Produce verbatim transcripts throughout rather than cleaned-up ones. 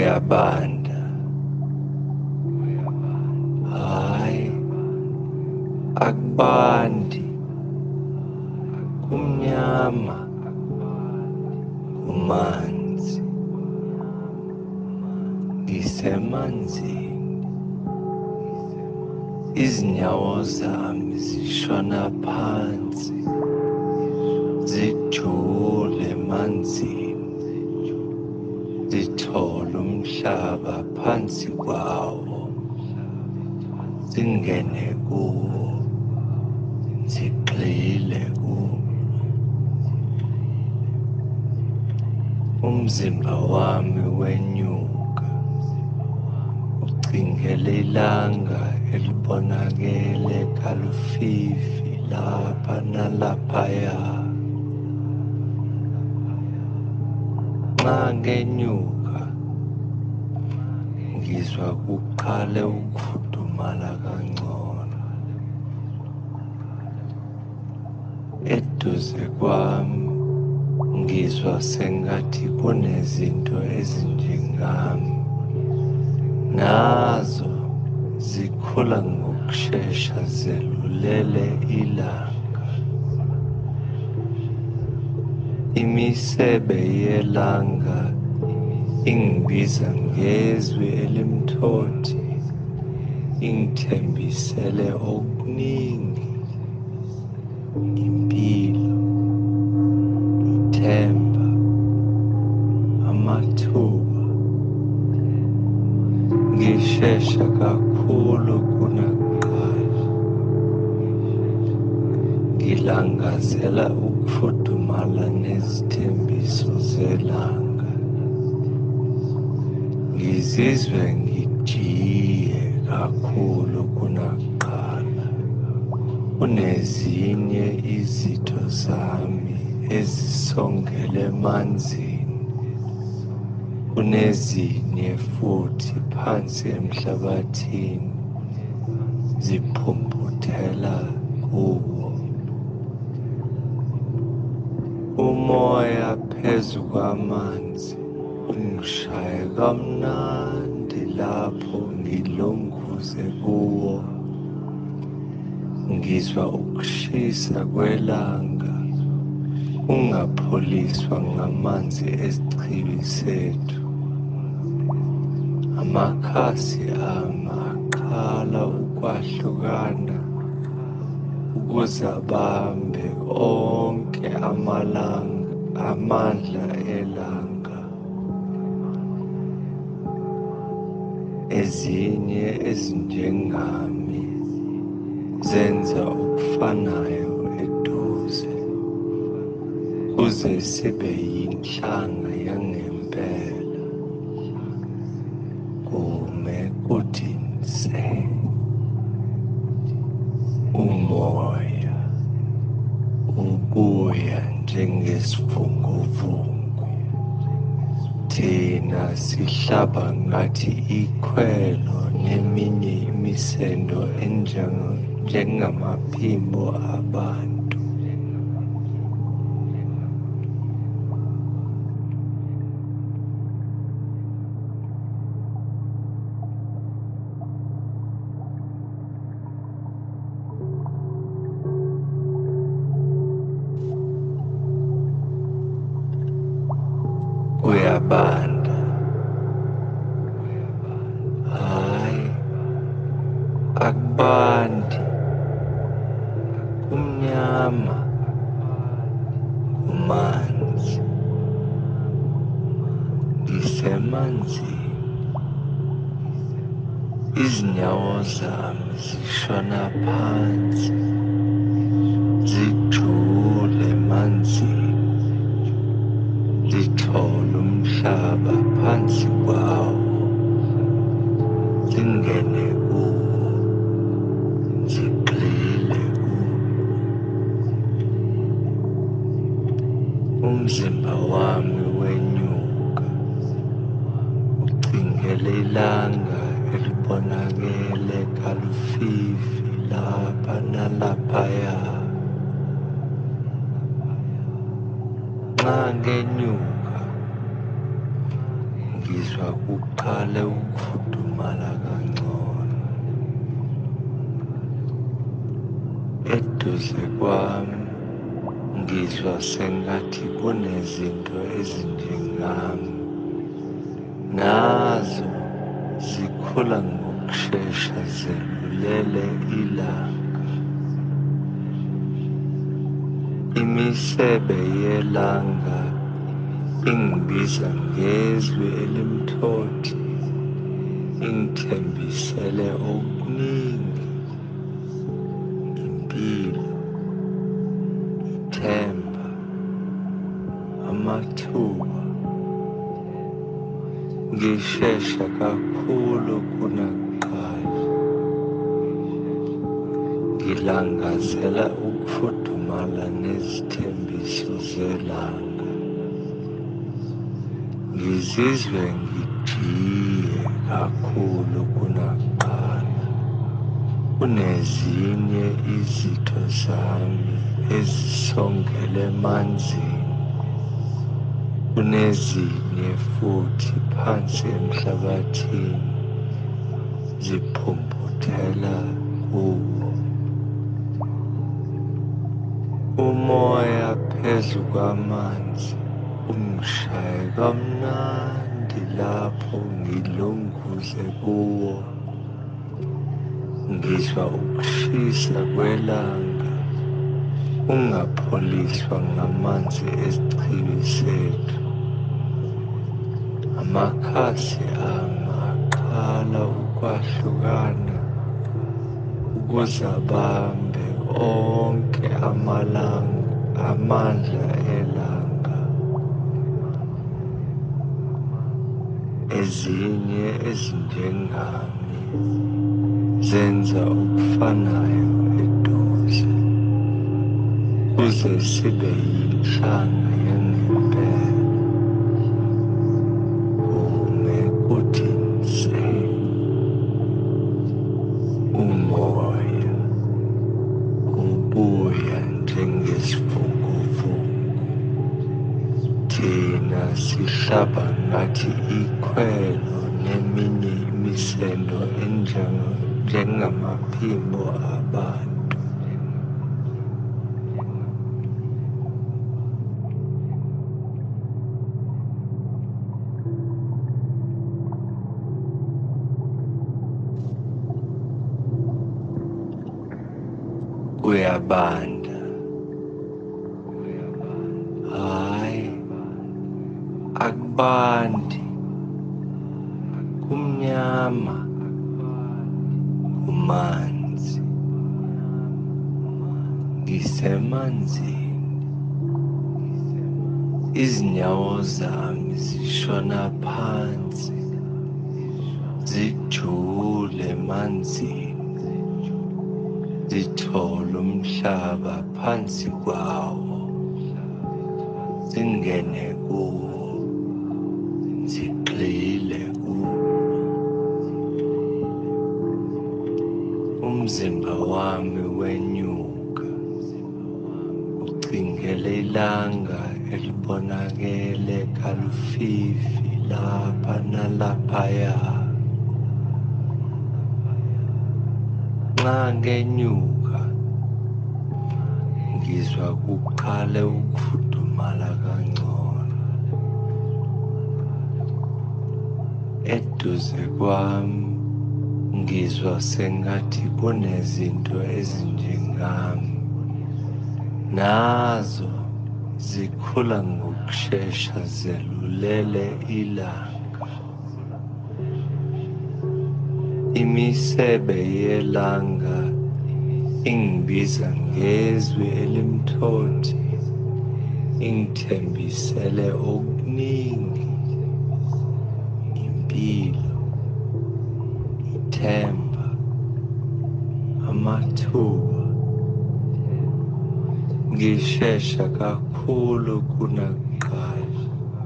Kuyabanda, hayi akubandi, kumnyama, kumanzi, ngisemanzini, izinyawo zami zishona phansi, zijule emanzini, zithole umhlaba phansi kwawo, zingene kuwo, zigxile kuwo. Umzimba wami wenyuka, ucingela ilanga elibonakele kalufifi lapha nalaphaya. Nxa ngenyuka, ngizwa kuqale ukufudumala kangcono. Eduze kwami ngizwa sengathi kunezinto ezinjengami, nazo zikhula ngokushesha zelulele ilanga. Imisebe yelanga ingibiza ngezwi elimthothi, ingithembisele okuningi, impilo, ithemba, amathuba. Ngishesha kakhulu kunakuqala, ngilangazela ukufudumala nezithembiso zelanga. Ngizizwe ngijiye kakhulu kunakuqala, kunezinye izitho zami ezisongele emanzini, kunezinye futhi phansi emhlabathini ziphumputhela kuwo. Umoya phezu kwamanzi ungishaya kamnandi lapho ngilunguze kuwo. Ngizwa ukushisa kwelanga ungapholiswa ngamanzi esichibi sethu. Amakhasi ami aqala ukwahlukana ukuze abambe onke amalanga amandla elanga. Ezinye ezinjengami zenza okufanayo eduze, kuze sibe yinhlanga yangempela. Kume kuthi nse, umoya ubuya njengesivunguvungu, thina sihlaba ngathi ikhwelo neminye imisendo enjengamaphimbo abantu. Kuyabanda, hayi akubandi, kumnyama, kumanzi, ngisemanzini, izinyawo zami zishona phansi, zijule emanzini, zithole umhlaba phansi kwawo, zingene kuwo, zigxile kuwo. Umzimba wami wenyuka, ucingela ilanga elibonakele kalufifi lapha nalaphaya. Nxa ngenyuka, ngizwa kuqale ukufudumala kangcono. Eduze kwami ngizwa sengathi kunezinto ezinjengami, nazo zikhula ngokushesha zelulele ilanga. Imisebe yelanga ingibiza ngezwi elimthothi, ingithembisele okuningi: impilo, ithemba, amathuba. Ngishesha kakhulu kunakuqala, ngilangazela ukufudumala nezithembiso zelanga. Ngizizwe ngijiye kakhulu kunakuqala. Kunezinye izitho zami ezisongele emanzini, kunezinye futhi phansi emhlabathini ziphumputhela kuwo. Umoya phezu kwamanzi ungishaye kamnandi lapho ngilunguze kuwo. Ngizwa ukushisa kwelanga ungapholiswa ngamanzi esichibi sethu. Amakhasi ami aqala ukwahlukana ukuze abambe onke amalanga amandla elanga. Ezinye ezinjengami zenza okufanayo eduze, kuze sibe yinhlanga yangempela. Kume kuthi nse, umoya ubuya njengesivuguvugu, thina sihlaba ngathi ikhwelo neminye imisendo njengamaphimbo abantu. Kuyabanda, hhayi akubandi, kumnyama, kumanzi. Ngisemanzini, izinyawo zami zishona phansi, zijule emanzini, zithole umhlaba phansi kwawo, zingene kuwo, zigxile kuwo. Umzimba wami wenyuka, ucingele ilanga elibonakele kalufifi lapha nalaphaya. Nxa ngenyuka ngizwa kuqale ukufudumala kangcono. Eduze kwami ngizwa sengathi kunezinto ezinjengami, nazo zikhula ngokushesha zelulele ilanga. Imisebe yelanga ingibiza ngezwi elimthothi, ingithembisele okuningi: impilo, ithemba, amathuba. Ngishesha kakhulu kunakuqala,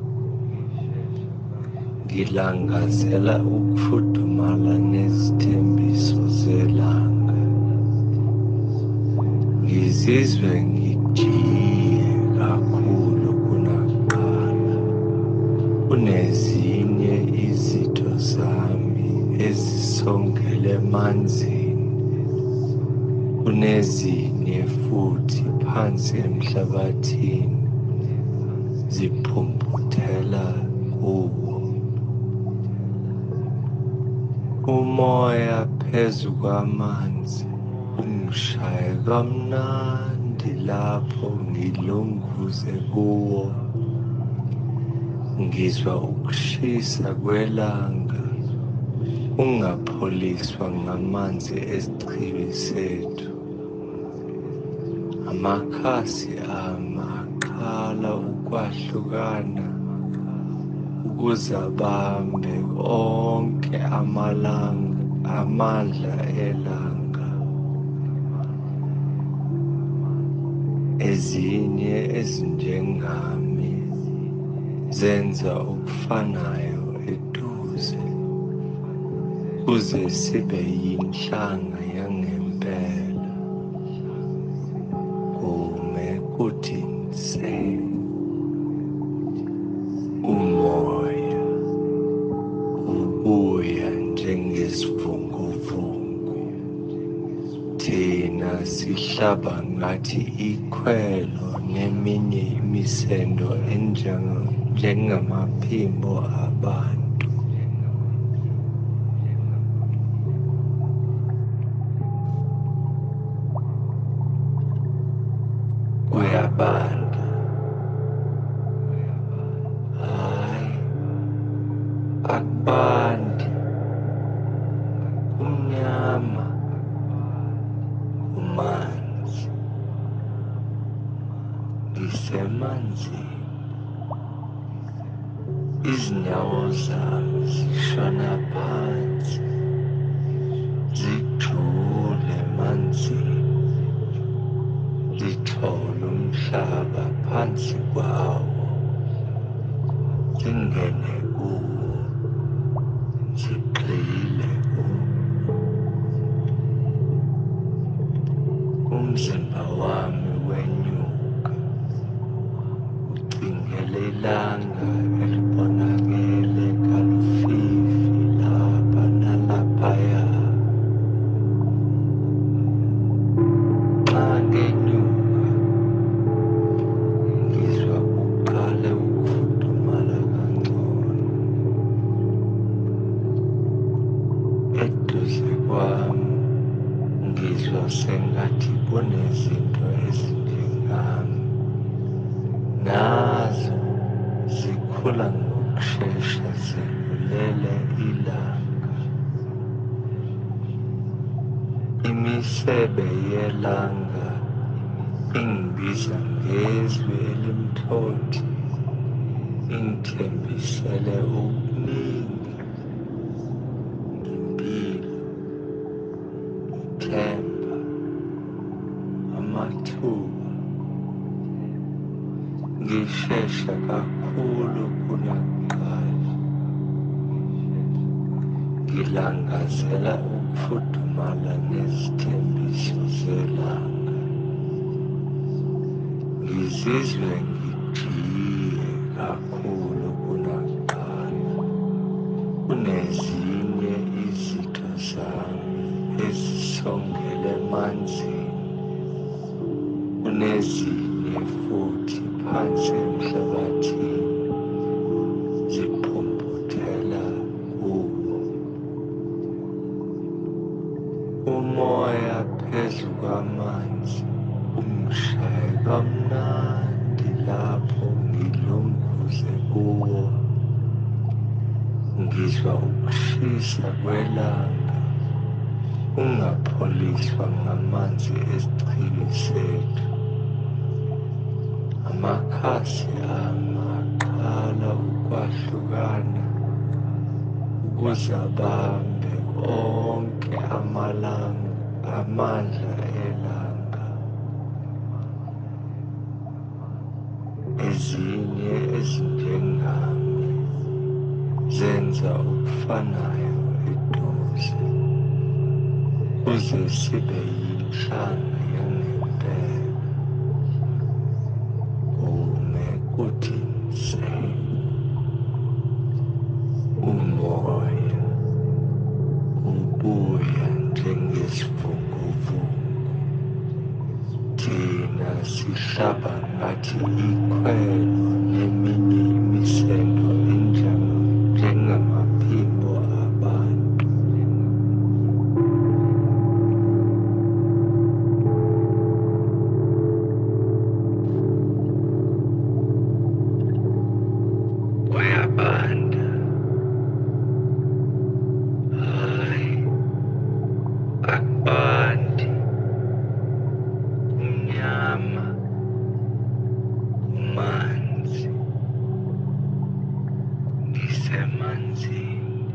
ngilangazela ukufudumala nezithembiso zelanga. Ngizizwe ngijiye kakhulu kunakuqala. Kunezinye ezisongele emanzini, kunezinye futhi phansi emhlabathini ziphumputhela kuwo. Umoya phezu kwamanzi ungishaya kamnandi lapho ngilunguze kuwo. Ngizwa ukushisa kwelanga ungapholiswa ngamanzi esichibi sethu. Amakhasi ami aqala ukwahlukana ukuze abambe onke amalanga amandla elanga. Ezinye ezinjengami zenza okufanayo eduze kuze sibe yinhlanga yangempela. Kume kuthi nse umoya ubuya njengesivunguvungu, thina sihlaba ngathi ikhwelo neminye imisendo njengamaphimbo abantu. Kuyabanda, hayi akubandi, kumnyama, kumanzi. Ngisemanzini, izinyawo zami zishona phansi, zijule emanzini, zithole umhlaba phansi kwawo, zingene kuwo, zigxile kuwo. Umzimba wami wenyuka, ucingela ilanga elibonakele kalufifi lapha nalaphaya. Xa ngenyuka, ngizwa kuqale ukufudumala kangcono. Eduze kwami ngizwa sengathi kunezinto ezinjengami, nazo zikhula ngokushesha zidlulele ilanga. Imisebe yelanga ingibiza ngezwi elimthothi, ingithembisele okuningi, impilo, ithemba, amathuba. Ngishesha kakhulu kunakuqala, ngilangazela ukufudumala nezithembiso zelanga. Ngizizwe ngijiye kakhulu kunakuqala, kunezinye izitho zami ezisongele emanzini, kunezinye futhi phansi emhlabathini ziphumputhela kuwo. Umoya phezu kwamanzi ungishaya kamnandi lapho ngilunguze kuwo. Ngizwa ukushisa kwelanga ungapholiswa ngamanzi esichibi sethu. Amakhasi ami aqala ukwahlukana ukuze abambe onke amalanga amandla elanga. Ezinye ezinjengami zenza okufanayo eduze kuze sibe yinhlanga yangempela. Kume kuthi nse umoya ubuya sihlaba ngathi ikhwelo neminye imisendo enjalo njengamaphimbo abantu. Kuyabanda, hhayi akubandi, kumnyama, kumanzi, ngisemanzini,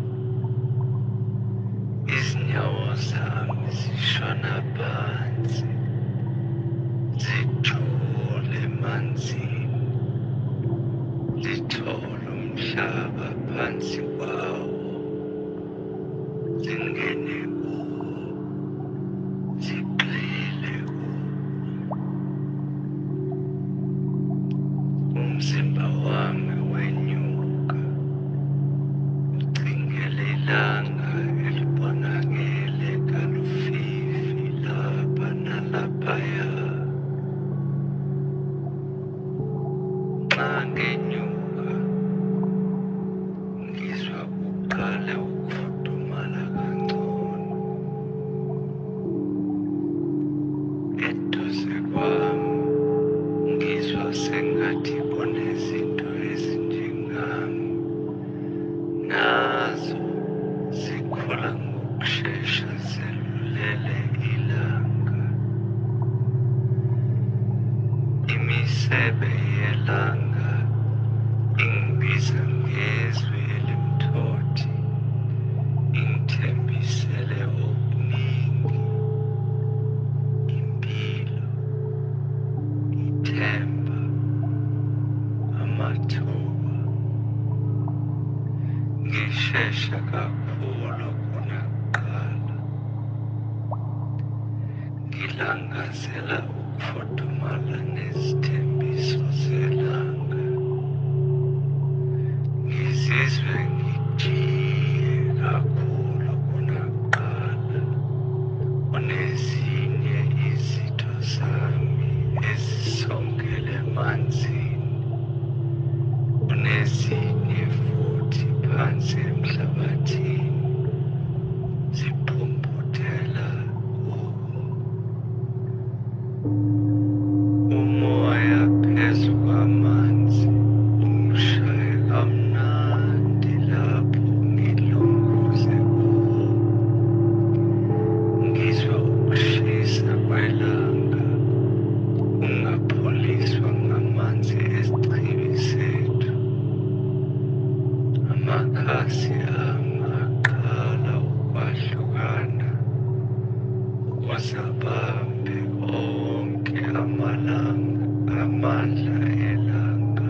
izinyawo zami zishona phansi, zithule emanzini, zithole umhlaba phansi kwawo, zingene kuwo, zigxile kuwo. Umzimba wami wenyuka, ucingela ilanga elibonakele kalufifi lapha nalaphaya. Nxa ngenyuka, ngizwa kuqala ukufudumala kangcono. Eduze kwami, ngizwa sengathi kunezinto ezinjengami, nazo zikhula ngokushesha zelulele ilanga. Imisebe yelanga ingibiza ngezwi elimthothi, ingithembisele okuningi, impilo, ithemba, amathuba. Ngishesha kakhulu kunakuqala, ngilangazela ukufudumala nezithembiso zelanga. Ngizizwe ngijiye kakhulu kunakuqala, kunezinye izitho zami ezisongele emanzini, kunezinye futhi phansi emhlabathini, ziphumputhela kuwo. Umoya phezu kwamanzi ungishaya kamnandi lapho ngilunguze kuwo. Ngizwa ukushisa kwelanga kungapholiswa ngamanzi esichibi sethu. Amakhasi ami aqala ukwahlukana ukuze abambe onke amalanga amandla elanga.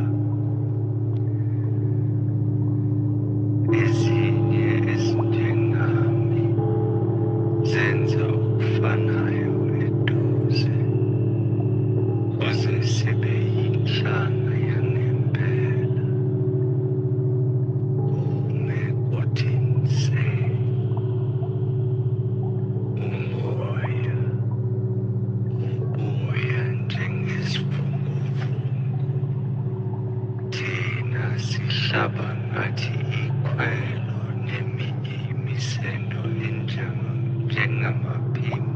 Ezinye ezinjengami zenza okufanayo eduze, kuze sibe yinhlanga yangempela. Kume kuthi nse, umoya ubuya njengesivunguvungu, thina sihlaba ngathi ikhwelo neminye imisendo enjengamaphimbo